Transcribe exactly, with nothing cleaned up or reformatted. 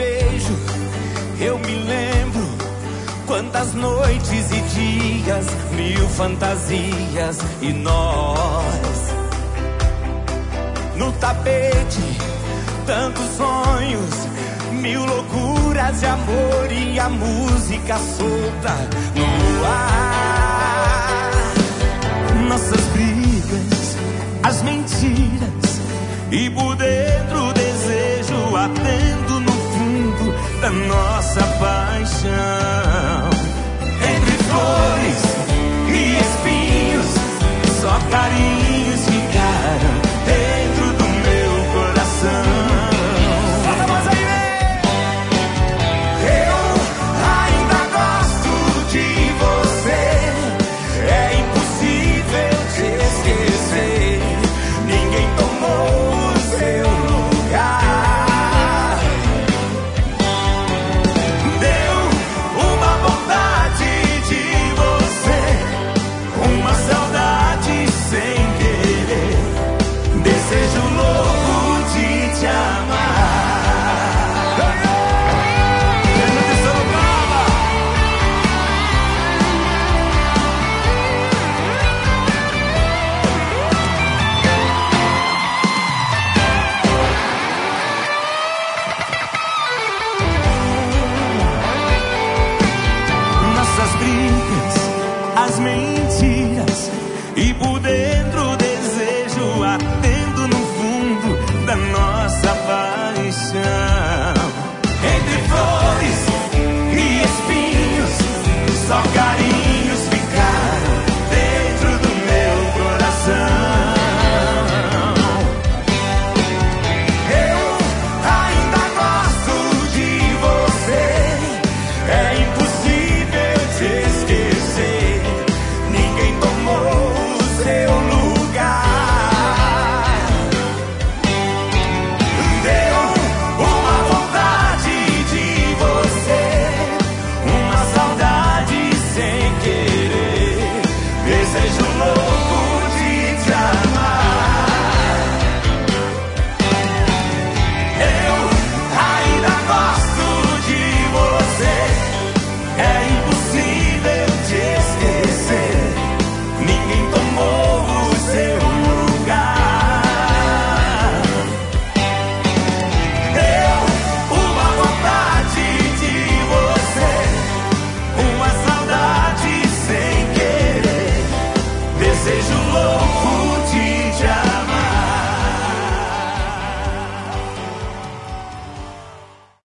vejo, eu me lembro quantas noites e dias, mil fantasias e nós no tapete, tantos sonhos, mil loucuras de amor e a música solta no ar. Nossas brigas, as mentiras e por dentro o desejo ardendo no fundo da nossa paixão. Entre flores e espinhos, só carinhos ficaram dentro do meu coração. Solta a voz aí, eu ainda gosto de você. É impossível te esquecer. Ninguém tomou o seu lugar. Deu uma vontade de você, uma saudade sem querer, desejo louco de te amar. Presta atenção no Brava. Nossas brigas, as mentiras e por dentro o desejo ardendo no fundo da nossa paixão. Entre flores e espinhos, só carinhos ficaram dentro do meu coração. Eu ainda gosto de você. É impossível te esquecer. Ninguém tomou o seu lugar. Deu uma vontade de você, uma saudade sem querer, desejo louco de te amar. Eu ainda gosto de você. É impossível te esquecer. Ninguém tomou o seu lugar. Deu uma vontade de você, uma saudade sem querer, desejo louco